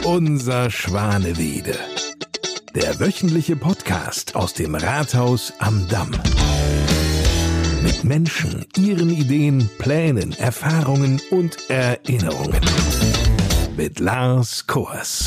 Unser Schwanewede. Der wöchentliche Podcast aus dem Rathaus am Damm. Mit Menschen, ihren Ideen, Plänen, Erfahrungen und Erinnerungen. Mit Lars Kors.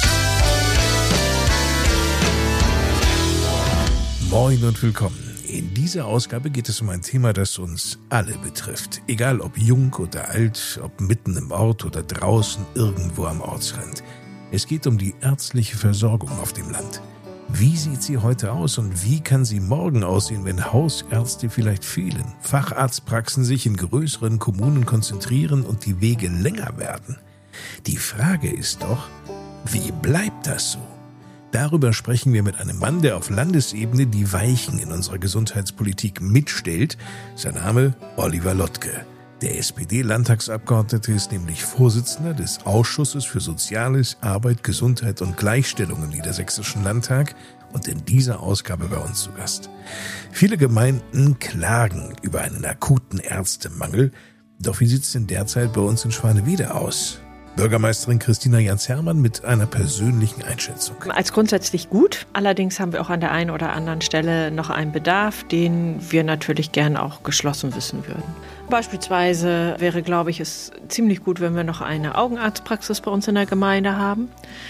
Moin und willkommen. In dieser Ausgabe geht es um ein Thema, das uns alle betrifft. Egal ob jung oder alt, ob mitten im Ort oder draußen irgendwo am Ortsrand. Es geht um die ärztliche Versorgung auf dem Land. Wie sieht sie heute aus und wie kann sie morgen aussehen, wenn Hausärzte vielleicht fehlen, Facharztpraxen sich in größeren Kommunen konzentrieren und die Wege länger werden? Die Frage ist doch, wie bleibt das so? Darüber sprechen wir mit einem Mann, der auf Landesebene die Weichen in unserer Gesundheitspolitik mitstellt. Sein Name Oliver Lottke. Der SPD-Landtagsabgeordnete ist nämlich Vorsitzender des Ausschusses für Soziales, Arbeit, Gesundheit und Gleichstellung im Niedersächsischen Landtag und in dieser Ausgabe bei uns zu Gast. Viele Gemeinden klagen über einen akuten Ärztemangel. Doch wie sieht es denn derzeit bei uns in Schwanewede aus? Bürgermeisterin Christina Jans-Hermann mit einer persönlichen Einschätzung. Als grundsätzlich gut. Allerdings haben wir auch an der einen oder anderen Stelle noch einen Bedarf, den wir natürlich gern auch geschlossen wissen würden. Beispielsweise wäre, glaube ich, es ziemlich gut, wenn wir noch eine Augenarztpraxis bei uns in der Gemeinde haben.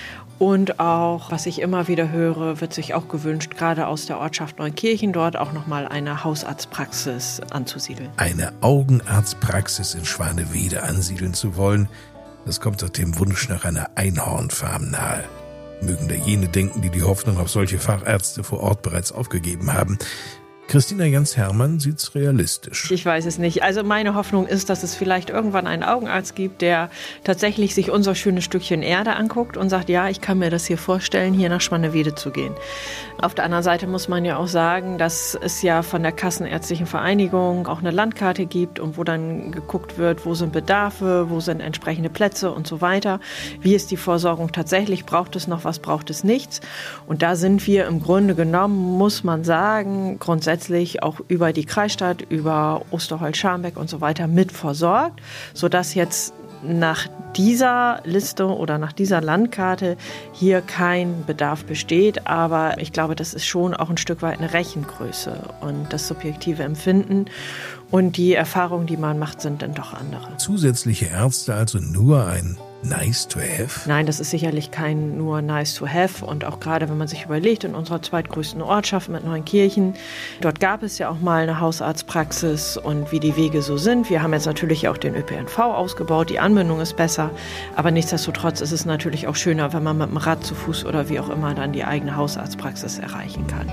Und auch, was ich immer wieder höre, wird sich auch gewünscht, gerade aus der Ortschaft Neunkirchen dort auch nochmal eine Hausarztpraxis anzusiedeln. Eine Augenarztpraxis in Schwanewede ansiedeln zu wollen, das kommt doch dem Wunsch nach einer Einhornfarm nahe. Mögen da jene denken, die die Hoffnung auf solche Fachärzte vor Ort bereits aufgegeben haben. Christina Jans-Hermann sieht's realistisch. Ich weiß es nicht. Also meine Hoffnung ist, dass es vielleicht irgendwann einen Augenarzt gibt, der tatsächlich sich unser schönes Stückchen Erde anguckt und sagt, ja, ich kann mir das hier vorstellen, hier nach Schwanewede zu gehen. Auf der anderen Seite muss man ja auch sagen, dass es ja von der Kassenärztlichen Vereinigung auch eine Landkarte gibt und wo dann geguckt wird, wo sind Bedarfe, wo sind entsprechende Plätze und so weiter. Wie ist die Versorgung tatsächlich? Braucht es noch was, braucht es nichts? Und da sind wir im Grunde genommen, muss man sagen, grundsätzlich auch über die Kreisstadt, über Osterholz-Scharmbeck und so weiter mit versorgt, sodass jetzt nach dieser Liste oder nach dieser Landkarte hier kein Bedarf besteht. Aber ich glaube, das ist schon auch ein Stück weit eine Rechengröße und das subjektive Empfinden. Und die Erfahrungen, die man macht, sind dann doch andere. Zusätzliche Ärzte, also nur ein nice to have? Nein, das ist sicherlich kein nur nice to have. Und auch gerade, wenn man sich überlegt, in unserer zweitgrößten Ortschaft mit Neunkirchen, dort gab es ja auch mal eine Hausarztpraxis und wie die Wege so sind. Wir haben jetzt natürlich auch den ÖPNV ausgebaut, die Anbindung ist besser. Aber nichtsdestotrotz ist es natürlich auch schöner, wenn man mit dem Rad zu Fuß oder wie auch immer dann die eigene Hausarztpraxis erreichen kann.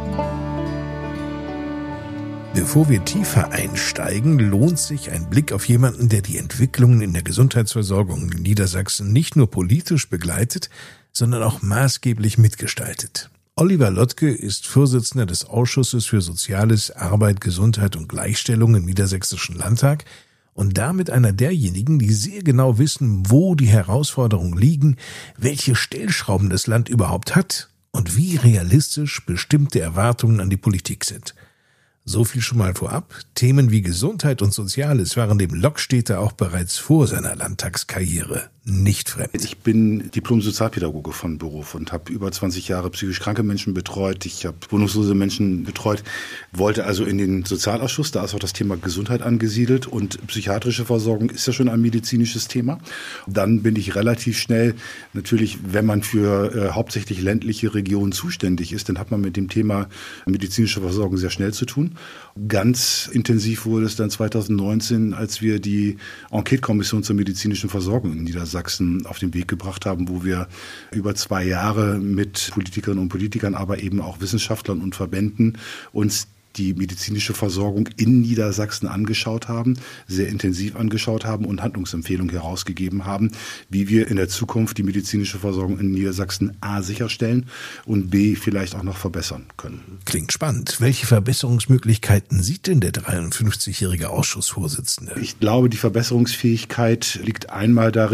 Bevor wir tiefer einsteigen, lohnt sich ein Blick auf jemanden, der die Entwicklungen in der Gesundheitsversorgung in Niedersachsen nicht nur politisch begleitet, sondern auch maßgeblich mitgestaltet. Oliver Lottke ist Vorsitzender des Ausschusses für Soziales, Arbeit, Gesundheit und Gleichstellung im Niedersächsischen Landtag und damit einer derjenigen, die sehr genau wissen, wo die Herausforderungen liegen, welche Stellschrauben das Land überhaupt hat und wie realistisch bestimmte Erwartungen an die Politik sind. So viel schon mal vorab. Themen wie Gesundheit und Soziales waren dem Lockstädter auch bereits vor seiner Landtagskarriere nicht fremd. Ich bin Diplom-Sozialpädagoge von Beruf und habe über 20 Jahre psychisch kranke Menschen betreut. Ich habe wohnungslose Menschen betreut, wollte also in den Sozialausschuss. Da ist auch das Thema Gesundheit angesiedelt und psychiatrische Versorgung ist ja schon ein medizinisches Thema. Dann bin ich relativ schnell, natürlich, wenn man für hauptsächlich ländliche Regionen zuständig ist, dann hat man mit dem Thema medizinische Versorgung sehr schnell zu tun. Ganz intensiv wurde es dann 2019, als wir die Enquete-Kommission zur medizinischen Versorgung in Niedersachsen auf den Weg gebracht haben, wo wir über 2 Jahre mit Politikerinnen und Politikern, aber eben auch Wissenschaftlern und Verbänden uns die medizinische Versorgung in Niedersachsen angeschaut haben, sehr intensiv angeschaut haben und Handlungsempfehlungen herausgegeben haben, wie wir in der Zukunft die medizinische Versorgung in Niedersachsen A sicherstellen und B vielleicht auch noch verbessern können. Klingt spannend. Welche Verbesserungsmöglichkeiten sieht denn der 53-jährige Ausschussvorsitzende? Ich glaube, die Verbesserungsfähigkeit liegt einmal darin,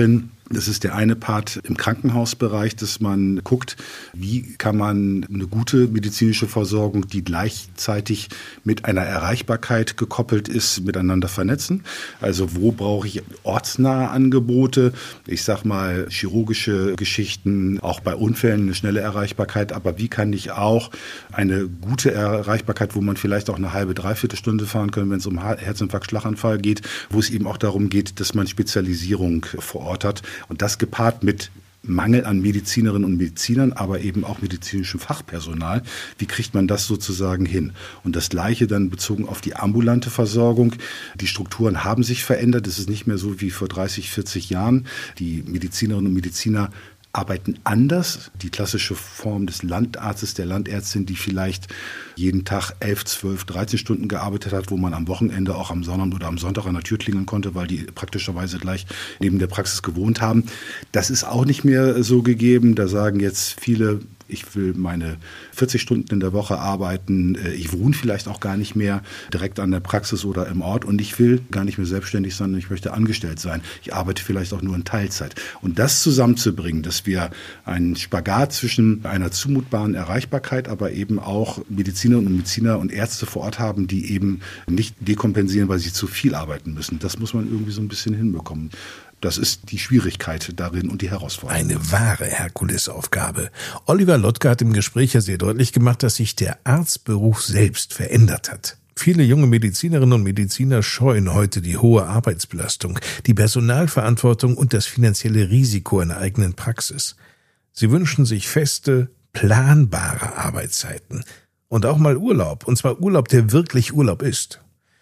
Das ist der eine Part im Krankenhausbereich, dass man guckt, wie kann man eine gute medizinische Versorgung, die gleichzeitig mit einer Erreichbarkeit gekoppelt ist, miteinander vernetzen. Also wo brauche ich ortsnahe Angebote? Ich sag mal chirurgische Geschichten, auch bei Unfällen eine schnelle Erreichbarkeit. Aber wie kann ich auch eine gute Erreichbarkeit, wo man vielleicht auch eine halbe, dreiviertel Stunde fahren kann, wenn es um Herzinfarkt, Schlaganfall geht, wo es eben auch darum geht, dass man Spezialisierung vor Ort hat. Und das gepaart mit Mangel an Medizinerinnen und Medizinern, aber eben auch medizinischem Fachpersonal. Wie kriegt man das sozusagen hin? Und das Gleiche dann bezogen auf die ambulante Versorgung. Die Strukturen haben sich verändert. Es ist nicht mehr so wie vor 30, 40 Jahren. Die Medizinerinnen und Mediziner arbeiten anders. Die klassische Form des Landarztes, der Landärztin, die vielleicht jeden Tag 11, 12, 13 Stunden gearbeitet hat, wo man am Wochenende auch am Sonnabend oder am Sonntag an der Tür klingeln konnte, weil die praktischerweise gleich neben der Praxis gewohnt haben. Das ist auch nicht mehr so gegeben. Da sagen jetzt viele, ich will meine 40 Stunden in der Woche arbeiten. Ich wohne vielleicht auch gar nicht mehr direkt an der Praxis oder im Ort und ich will gar nicht mehr selbstständig, sondern ich möchte angestellt sein. Ich arbeite vielleicht auch nur in Teilzeit. Und das zusammenzubringen, dass wir einen Spagat zwischen einer zumutbaren Erreichbarkeit, aber eben auch Medizinerinnen und Mediziner und Ärzte vor Ort haben, die eben nicht dekompensieren, weil sie zu viel arbeiten müssen. Das muss man irgendwie so ein bisschen hinbekommen. Das ist die Schwierigkeit darin und die Herausforderung. Eine wahre Herkulesaufgabe. Oliver Lottke hat im Gespräch ja sehr deutlich gemacht, dass sich der Arztberuf selbst verändert hat. Viele junge Medizinerinnen und Mediziner scheuen heute die hohe Arbeitsbelastung, die Personalverantwortung und das finanzielle Risiko einer eigenen Praxis. Sie wünschen sich feste, planbare Arbeitszeiten und auch mal Urlaub, und zwar Urlaub, der wirklich Urlaub ist.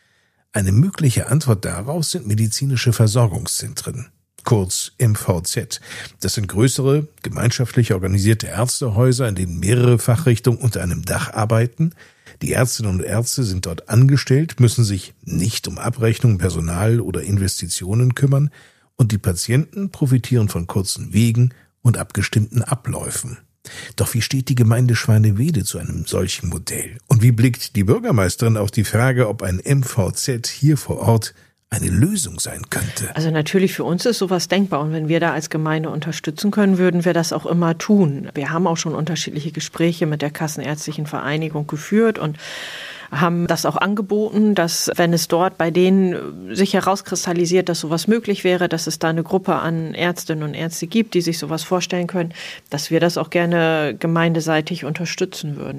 Eine mögliche Antwort darauf sind medizinische Versorgungszentren, kurz MVZ. Das sind größere, gemeinschaftlich organisierte Ärztehäuser, in denen mehrere Fachrichtungen unter einem Dach arbeiten. Die Ärztinnen und Ärzte sind dort angestellt, müssen sich nicht um Abrechnung, Personal oder Investitionen kümmern und die Patienten profitieren von kurzen Wegen und abgestimmten Abläufen. Doch wie steht die Gemeinde Schwanewede zu einem solchen Modell? Und wie blickt die Bürgermeisterin auf die Frage, ob ein MVZ hier vor Ort eine Lösung sein könnte? Also natürlich für uns ist sowas denkbar und wenn wir da als Gemeinde unterstützen können, würden wir das auch immer tun. Wir haben auch schon unterschiedliche Gespräche mit der Kassenärztlichen Vereinigung geführt und haben das auch angeboten, dass wenn es dort bei denen sich herauskristallisiert, dass sowas möglich wäre, dass es da eine Gruppe an Ärztinnen und Ärzte gibt, die sich sowas vorstellen können, dass wir das auch gerne gemeindeseitig unterstützen würden.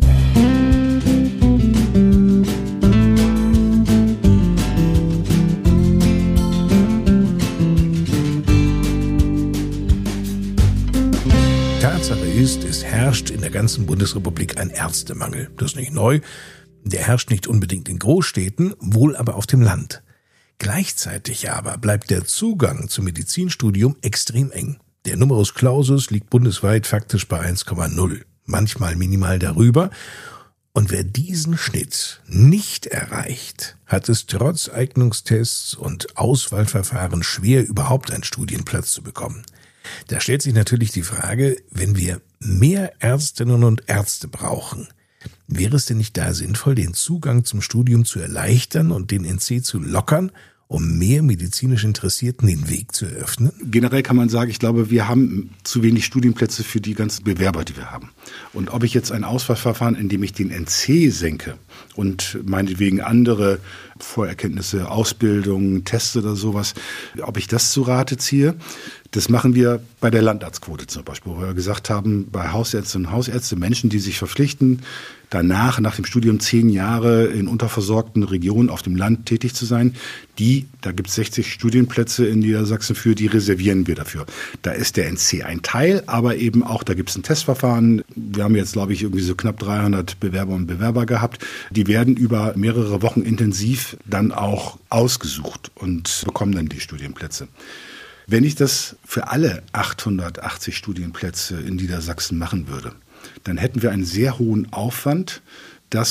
Tatsache ist, es herrscht in der ganzen Bundesrepublik ein Ärztemangel. Das ist nicht neu. Der herrscht nicht unbedingt in Großstädten, wohl aber auf dem Land. Gleichzeitig aber bleibt der Zugang zum Medizinstudium extrem eng. Der Numerus Clausus liegt bundesweit faktisch bei 1,0, manchmal minimal darüber. Und wer diesen Schnitt nicht erreicht, hat es trotz Eignungstests und Auswahlverfahren schwer, überhaupt einen Studienplatz zu bekommen. Da stellt sich natürlich die Frage, wenn wir mehr Ärztinnen und Ärzte brauchen, wäre es denn nicht da sinnvoll, den Zugang zum Studium zu erleichtern und den NC zu lockern, um mehr medizinisch Interessierten den Weg zu eröffnen? Generell kann man sagen, ich glaube, wir haben zu wenig Studienplätze für die ganzen Bewerber, die wir haben. Und ob ich jetzt ein Auswahlverfahren, in dem ich den NC senke und meinetwegen andere Vorerkenntnisse, Ausbildung, Tests oder sowas, ob ich das zu Rate ziehe, das machen wir bei der Landarztquote zum Beispiel, wo wir gesagt haben, bei Hausärztinnen und Hausärzte, Menschen, die sich verpflichten, danach, nach dem Studium 10 Jahre in unterversorgten Regionen auf dem Land tätig zu sein, da gibt es 60 Studienplätze in Niedersachsen für, die reservieren wir dafür. Da ist der NC ein Teil, aber eben auch, da gibt es ein Testverfahren. Wir haben jetzt, glaube ich, irgendwie so knapp 300 Bewerber und Bewerber gehabt. Die werden über mehrere Wochen intensiv dann auch ausgesucht und bekommen dann die Studienplätze. Wenn ich das für alle 880 Studienplätze in Niedersachsen machen würde, dann hätten wir einen sehr hohen Aufwand, das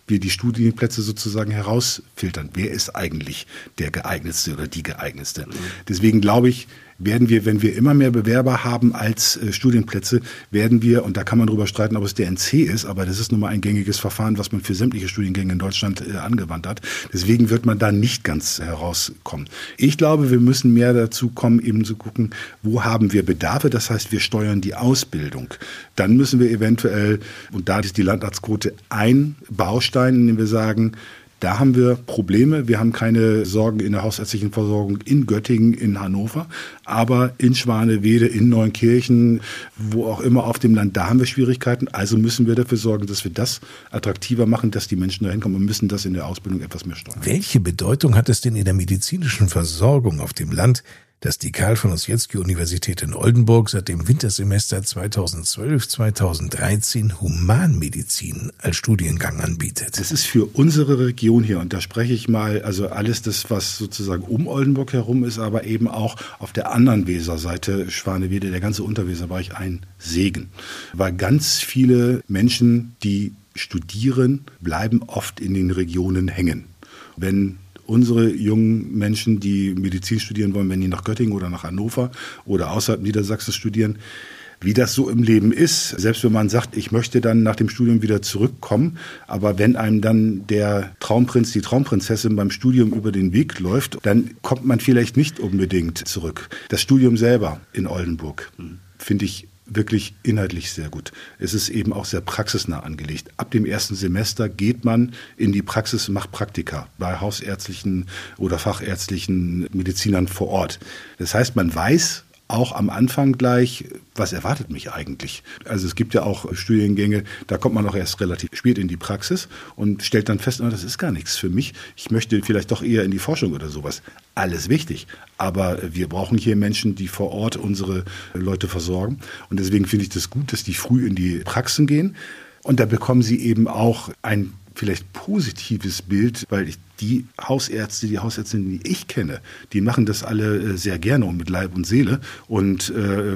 wir die Studienplätze sozusagen herausfiltern. Wer ist eigentlich der geeignetste oder die geeignetste? Deswegen glaube ich, werden wir, wenn wir immer mehr Bewerber haben als Studienplätze, werden wir, und da kann man drüber streiten, ob es der NC ist, aber das ist nun mal ein gängiges Verfahren, was man für sämtliche Studiengänge in Deutschland angewandt hat. Deswegen wird man da nicht ganz herauskommen. Ich glaube, wir müssen mehr dazu kommen, eben zu gucken, wo haben wir Bedarfe. Das heißt, wir steuern die Ausbildung. Dann müssen wir eventuell, und da ist die Landarztquote ein Baustein, in dem wir sagen, da haben wir Probleme. Wir haben keine Sorgen in der hausärztlichen Versorgung in Göttingen, in Hannover, aber in Schwanewede, in Neunkirchen, wo auch immer auf dem Land, da haben wir Schwierigkeiten. Also müssen wir dafür sorgen, dass wir das attraktiver machen, dass die Menschen da hinkommen und müssen das in der Ausbildung etwas mehr steuern. Welche Bedeutung hat es denn in der medizinischen Versorgung auf dem Land, dass die Karl-von-Ossietzky-Universität in Oldenburg seit dem Wintersemester 2012/2013 Humanmedizin als Studiengang anbietet? Das ist für unsere Region hier, und da spreche ich mal, also alles das, was sozusagen um Oldenburg herum ist, aber eben auch auf der anderen Weserseite, Schwanewede, der ganze Unterweserbereich, ein Segen. Weil ganz viele Menschen, die studieren, bleiben oft in den Regionen hängen. Wenn unsere jungen Menschen, die Medizin studieren wollen, wenn die nach Göttingen oder nach Hannover oder außerhalb Niedersachsens studieren, wie das so im Leben ist. Selbst wenn man sagt, ich möchte dann nach dem Studium wieder zurückkommen, aber wenn einem dann der Traumprinz, die Traumprinzessin beim Studium über den Weg läuft, dann kommt man vielleicht nicht unbedingt zurück. Das Studium selber in Oldenburg finde ich wirklich inhaltlich sehr gut. Es ist eben auch sehr praxisnah angelegt. Ab dem ersten Semester geht man in die Praxis, macht Praktika bei hausärztlichen oder fachärztlichen Medizinern vor Ort. Das heißt, man weiß auch am Anfang gleich, was erwartet mich eigentlich? Also es gibt ja auch Studiengänge, da kommt man auch erst relativ spät in die Praxis und stellt dann fest, das ist gar nichts für mich. Ich möchte vielleicht doch eher in die Forschung oder sowas. Alles wichtig, aber wir brauchen hier Menschen, die vor Ort unsere Leute versorgen. Und deswegen finde ich das gut, dass die früh in die Praxen gehen. Und da bekommen sie eben auch ein vielleicht positives Bild, weil die Hausärztinnen, die ich kenne, die machen das alle sehr gerne und mit Leib und Seele. Und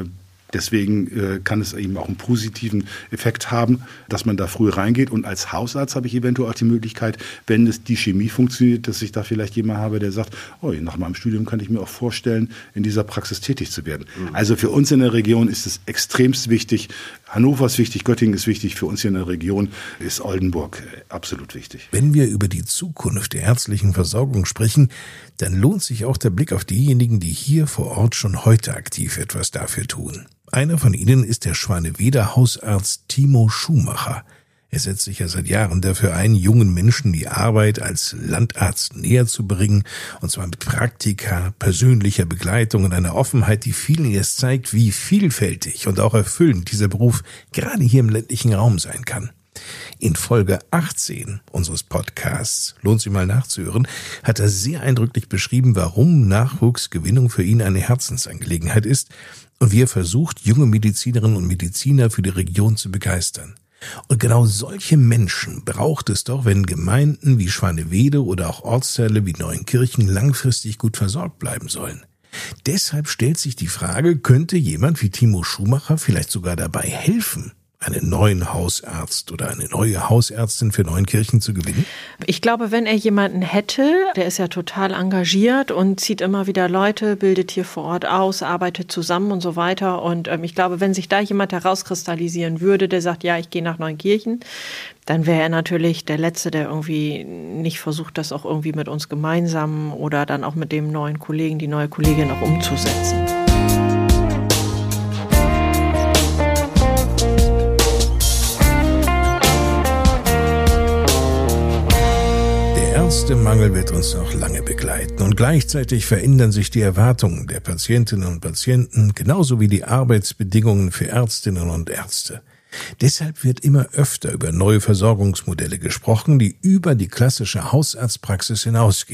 deswegen kann es eben auch einen positiven Effekt haben, dass man da früh reingeht. Und als Hausarzt habe ich eventuell auch die Möglichkeit, wenn es die Chemie funktioniert, dass ich da vielleicht jemanden habe, der sagt, nach meinem Studium kann ich mir auch vorstellen, in dieser Praxis tätig zu werden. Also für uns in der Region ist es extremst wichtig. Hannover ist wichtig, Göttingen ist wichtig. Für uns hier in der Region ist Oldenburg absolut wichtig. Wenn wir über die Zukunft der ärztlichen Versorgung sprechen, dann lohnt sich auch der Blick auf diejenigen, die hier vor Ort schon heute aktiv etwas dafür tun. Einer von ihnen ist der Schwaneweder Hausarzt Timo Schumacher. Er setzt sich ja seit Jahren dafür ein, jungen Menschen die Arbeit als Landarzt näher zu bringen, und zwar mit Praktika, persönlicher Begleitung und einer Offenheit, die vielen erst zeigt, wie vielfältig und auch erfüllend dieser Beruf gerade hier im ländlichen Raum sein kann. In Folge 18 unseres Podcasts, lohnt sich mal nachzuhören, hat er sehr eindrücklich beschrieben, warum Nachwuchsgewinnung für ihn eine Herzensangelegenheit ist und wie er versucht, junge Medizinerinnen und Mediziner für die Region zu begeistern. Und genau solche Menschen braucht es doch, wenn Gemeinden wie Schwanewede oder auch Ortsteile wie Neunkirchen langfristig gut versorgt bleiben sollen. Deshalb stellt sich die Frage, könnte jemand wie Timo Schumacher vielleicht sogar dabei helfen, einen neuen Hausarzt oder eine neue Hausärztin für Neunkirchen zu gewinnen? Ich glaube, wenn er jemanden hätte, der ist ja total engagiert und zieht immer wieder Leute, bildet hier vor Ort aus, arbeitet zusammen und so weiter. Und ich glaube, wenn sich da jemand herauskristallisieren würde, der sagt, ja, ich gehe nach Neunkirchen, dann wäre er natürlich der Letzte, der irgendwie nicht versucht, das auch irgendwie mit uns gemeinsam oder dann auch mit dem neuen Kollegen, die neue Kollegin auch umzusetzen. Der Mangel wird uns noch lange begleiten und gleichzeitig verändern sich die Erwartungen der Patientinnen und Patienten genauso wie die Arbeitsbedingungen für Ärztinnen und Ärzte. Deshalb wird immer öfter über neue Versorgungsmodelle gesprochen, die über die klassische Hausarztpraxis hinausgehen.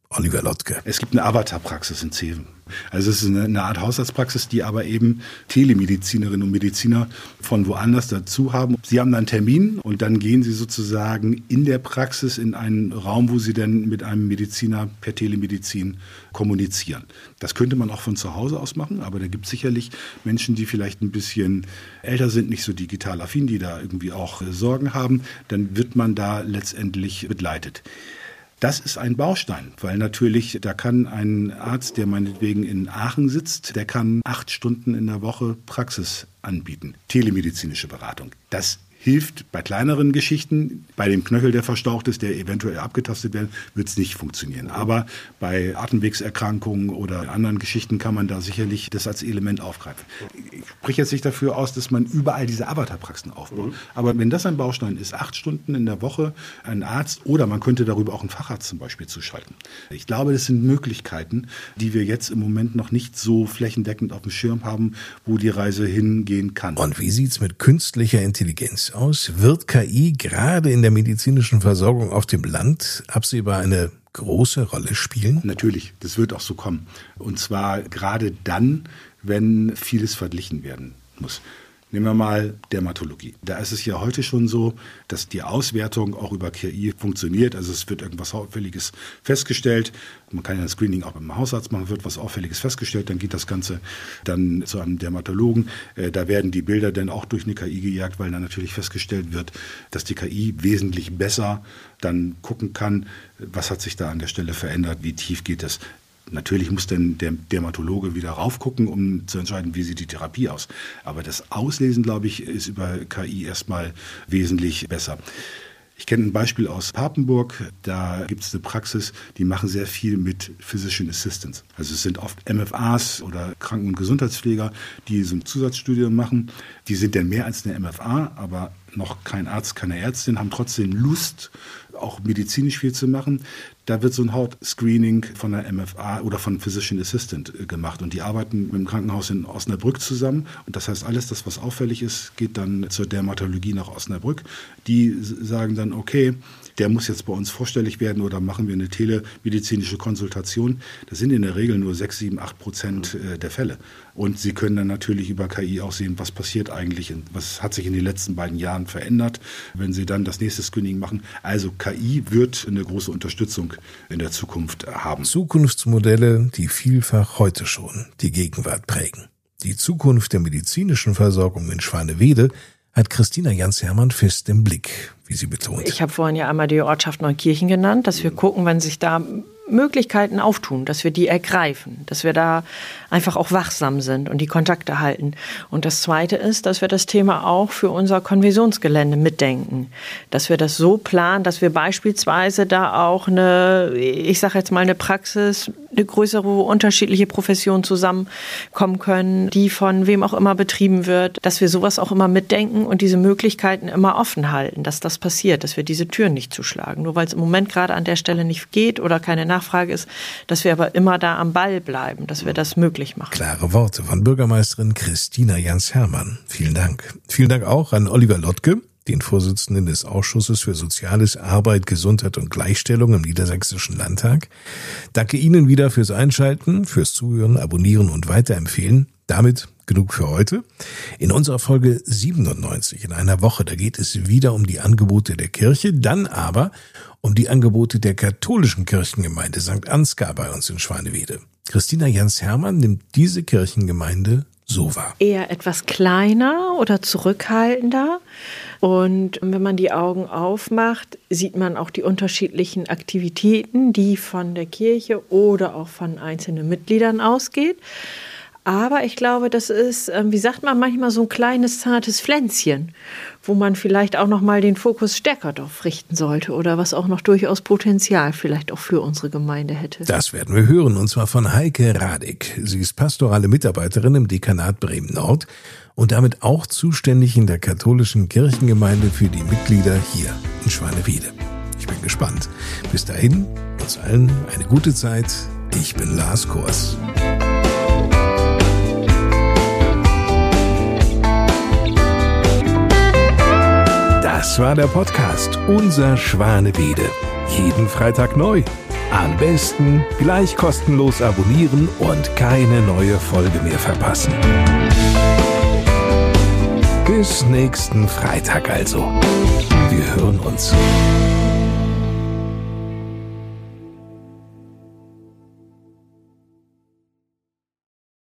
Oliver Lottke. Es gibt eine Avatar-Praxis in Zeven. Also es ist eine Art Hausarztpraxis, die aber eben Telemedizinerinnen und Mediziner von woanders dazu haben. Sie haben dann einen Termin und dann gehen sie sozusagen in der Praxis in einen Raum, wo sie dann mit einem Mediziner per Telemedizin kommunizieren. Das könnte man auch von zu Hause aus machen, aber da gibt es sicherlich Menschen, die vielleicht ein bisschen älter sind, nicht so digital affin, die da irgendwie auch Sorgen haben. Dann wird man da letztendlich begleitet. Das ist ein Baustein, weil natürlich, da kann ein Arzt, der meinetwegen in Aachen sitzt, der kann 8 Stunden in der Woche Praxis anbieten, telemedizinische Beratung. Das hilft bei kleineren Geschichten. Bei dem Knöchel, der verstaucht ist, der eventuell abgetastet wird, wird es nicht funktionieren. Aber bei Atemwegserkrankungen oder anderen Geschichten kann man da sicherlich das als Element aufgreifen. Ich spreche jetzt nicht dafür aus, dass man überall diese Avatar-Praxen aufbaut. Aber wenn das ein Baustein ist, 8 Stunden in der Woche ein Arzt oder man könnte darüber auch einen Facharzt zum Beispiel zuschalten. Ich glaube, das sind Möglichkeiten, die wir jetzt im Moment noch nicht so flächendeckend auf dem Schirm haben, wo die Reise hingehen kann. Und wie sieht's mit künstlicher Intelligenz aus? Wird KI gerade in der medizinischen Versorgung auf dem Land absehbar eine große Rolle spielen? Natürlich, das wird auch so kommen. Und zwar gerade dann, wenn vieles verglichen werden muss. Nehmen wir mal Dermatologie. Da ist es ja heute schon so, dass die Auswertung auch über KI funktioniert. Also es wird irgendwas Auffälliges festgestellt. Man kann ja ein Screening auch beim Hausarzt machen, wird was Auffälliges festgestellt. Dann geht das Ganze dann zu einem Dermatologen. Da werden die Bilder dann auch durch eine KI gejagt, weil dann natürlich festgestellt wird, dass die KI wesentlich besser dann gucken kann, was hat sich da an der Stelle verändert, wie tief geht es. Natürlich muss dann der Dermatologe wieder raufgucken, um zu entscheiden, wie sieht die Therapie aus. Aber das Auslesen, glaube ich, ist über KI erstmal wesentlich besser. Ich kenne ein Beispiel aus Papenburg. Da gibt es eine Praxis, die machen sehr viel mit Physician Assistants. Also es sind oft MFAs oder Kranken- und Gesundheitspfleger, die so ein Zusatzstudium machen. Die sind dann mehr als eine MFA, aber noch kein Arzt, keine Ärztin, haben trotzdem Lust, auch medizinisch viel zu machen. Da wird so ein Hautscreening von der MFA oder von Physician Assistant gemacht. Und die arbeiten mit dem Krankenhaus in Osnabrück zusammen. Und das heißt, alles das, was auffällig ist, geht dann zur Dermatologie nach Osnabrück. Die sagen dann, okay, der muss jetzt bei uns vorstellig werden oder machen wir eine telemedizinische Konsultation. Das sind in der Regel nur 6, 7, 8% der Fälle. Und Sie können dann natürlich über KI auch sehen, was passiert eigentlich, was hat sich in den letzten beiden Jahren verändert, wenn Sie dann das nächste Screening machen. Also KI wird eine große Unterstützung in der Zukunft haben. Zukunftsmodelle, die vielfach heute schon die Gegenwart prägen. Die Zukunft der medizinischen Versorgung in Schwanewede hat Christina Jans-Hermann fest im Blick, wie sie betont. Ich habe vorhin ja einmal die Ortschaft Neukirchen genannt, dass wir gucken, wenn sich da Möglichkeiten auftun, dass wir die ergreifen, dass wir da einfach auch wachsam sind und die Kontakte halten. Und das Zweite ist, dass wir das Thema auch für unser Konversionsgelände mitdenken, dass wir das so planen, dass wir beispielsweise da auch eine Praxis, eine größere unterschiedliche Profession zusammenkommen können, die von wem auch immer betrieben wird, dass wir sowas auch immer mitdenken und diese Möglichkeiten immer offen halten, dass das passiert, dass wir diese Türen nicht zuschlagen. Nur weil es im Moment gerade an der Stelle nicht geht oder keine Nachfrage ist, dass wir aber immer da am Ball bleiben, dass wir das möglich machen. Klare Worte von Bürgermeisterin Christina Jans-Hermann. Vielen Dank. Vielen Dank auch an Oliver Lottke, den Vorsitzenden des Ausschusses für Soziales, Arbeit, Gesundheit und Gleichstellung im Niedersächsischen Landtag. Danke Ihnen wieder fürs Einschalten, fürs Zuhören, Abonnieren und Weiterempfehlen. Damit genug für heute. In unserer Folge 97 in einer Woche, da geht es wieder um die Angebote der Kirche, dann aber um die Angebote der katholischen Kirchengemeinde St. Ansgar bei uns in Schwanewede. Christina Jans-Hermann nimmt diese Kirchengemeinde so wahr. Eher etwas kleiner oder zurückhaltender. Und wenn man die Augen aufmacht, sieht man auch die unterschiedlichen Aktivitäten, die von der Kirche oder auch von einzelnen Mitgliedern ausgeht. Aber ich glaube, das ist, wie sagt man, manchmal so ein kleines, zartes Pflänzchen, wo man vielleicht auch noch mal den Fokus stärker darauf richten sollte oder was auch noch durchaus Potenzial vielleicht auch für unsere Gemeinde hätte. Das werden wir hören, und zwar von Heike Radek. Sie ist pastorale Mitarbeiterin im Dekanat Bremen-Nord und damit auch zuständig in der katholischen Kirchengemeinde für die Mitglieder hier in Schwanewede. Ich bin gespannt. Bis dahin, uns allen eine gute Zeit. Ich bin Lars Kors. Das war der Podcast Unser Schwanewede. Jeden Freitag neu. Am besten gleich kostenlos abonnieren und keine neue Folge mehr verpassen. Bis nächsten Freitag also. Wir hören uns.